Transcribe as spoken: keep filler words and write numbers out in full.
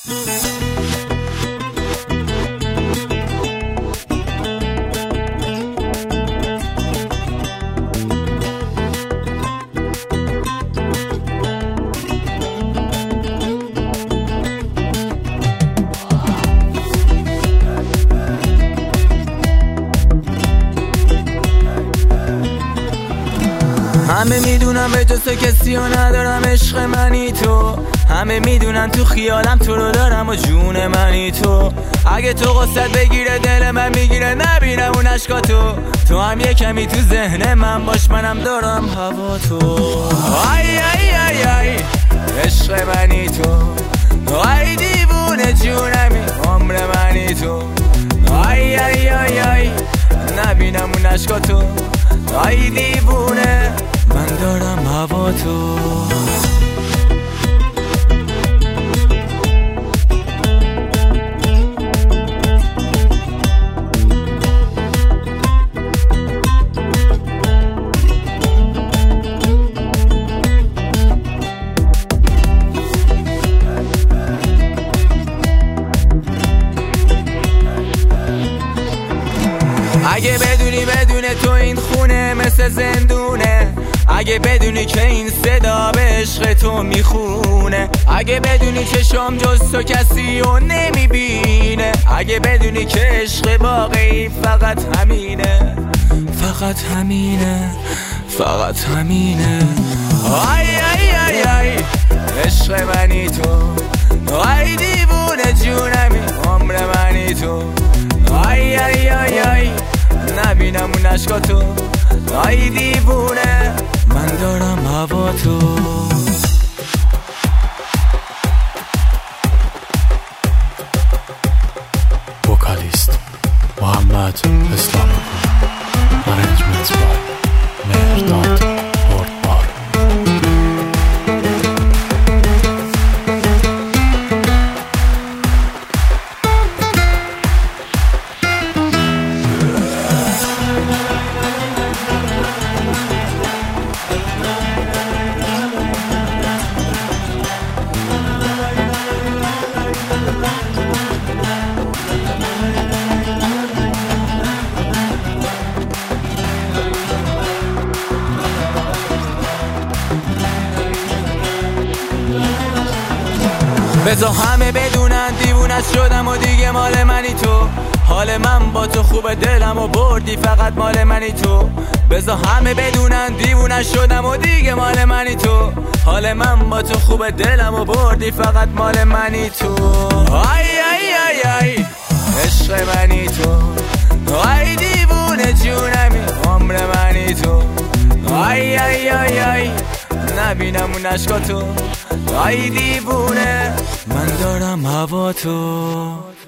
همه میدونم به جز تو کسی رو ندارم، عشق منی تو. همه میدونن تو خیالم تو رو دارم و جون منی تو. اگه تو قصد بگیره دل من میگیره، نبینم اون عشقاتو. تو هم یه کمی تو ذهن من باش، منم دارم هوا تو. آی آی آی آی عشق منی تو، آی دیوونه جونمی عمر منی تو. آی آی آی آی نبینم اون عشقاتو، آی دیوونه من دارم هوا تو. اگه بدونی بدونه تو این خونه مثل زندونه، اگه بدونی که این صدا به عشق تو میخونه، اگه بدونی چشم جز تو کسی رو نمیبینه، اگه بدونی که عشق واقعی فقط همینه، فقط همینه، فقط همینه. آی آی آی آی عشق منی تو، آی دیوونه جونمی عمر منی تو. آی آی آی آی نبینم اون عشقاتو، آی دیوونه من دارم هوا تو. وکالیست محمد اسلام، ارنجمنت بای مهرداد بردبار. بذار همه بدونن دیوونت شدم و دیگه مال منی تو. حال من با تو خوبه دلم و بردی فقط مال منی تو. بذار همه بدونن دیوونت شدم و دیگه مال منی تو. حال من با تو خوبه دلم و بردی فقط مال منی تو. آی آی آی آی عشق منی تو، آی دیوونه جونمی عمر منی تو. آی آی آی آی نبینم اون عشقاتو، آی دیوونه من دارم هوا تو.